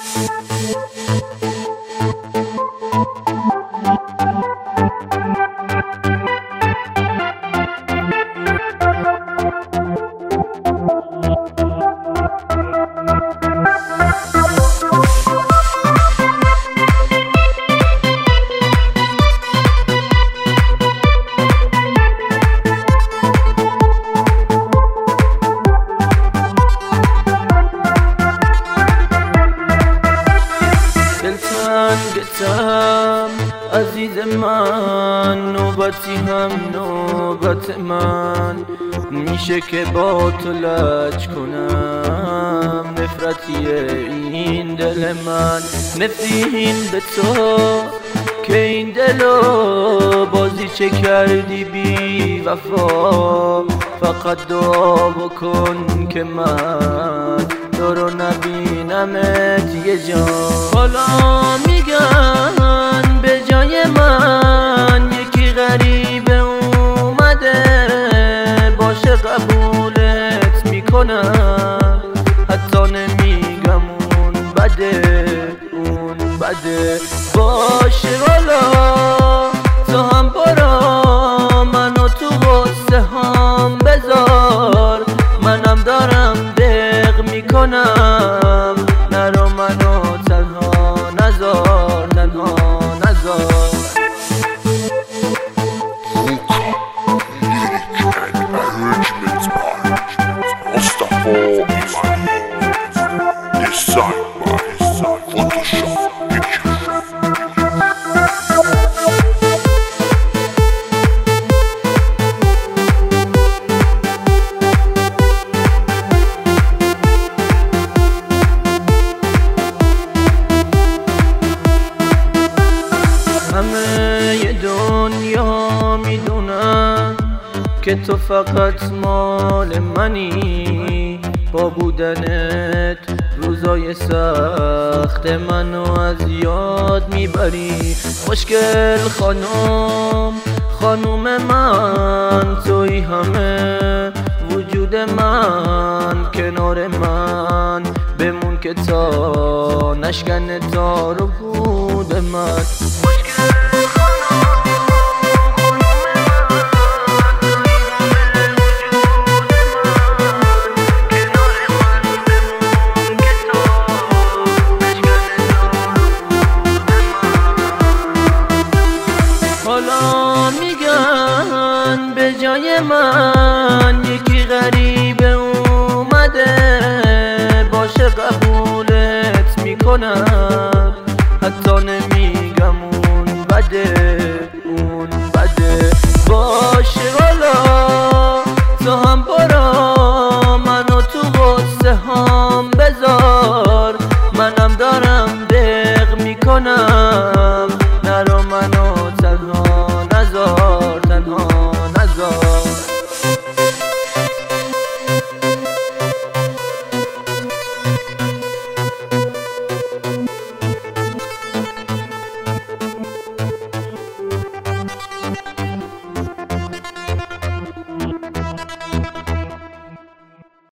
گتم عزیز من، نوبتی هم نوبت من میشه که با تو لج کنم. نفرتی این دل من، نفرین به تو که این دلو بازی چه کردی بی وفا. فقط دعا بکن که من تو رو نبینمت یه جا. حالا میگن به جای من یکی غریبه اومده، باشه قبولت میکنم، حتی نمیگم اون بده، اون بده. باشه حالا تو هم برو، منو تو غصه هم بذار، منم دارم دق میکنم. نرو منو تنها نذار، تنها نذار. همه دنیا میدونن که تو فقط مال منی، با بودنت روزای سخت منو از یاد میبری. خوشگل خانم، خانوم من، توی همه وجود من، کنار من بمون که تا نشکنه تار و پود من. حالا میگن به جای من یکی غریبه اومده، باشه قبولت میکنم، حتی نمیگم اون بده، اون بده. باشه حالا تو هم برو، منو تو غصه هم بذار، منم دارم دق میکنم. نرو منو تنها نذار، تنها نذار.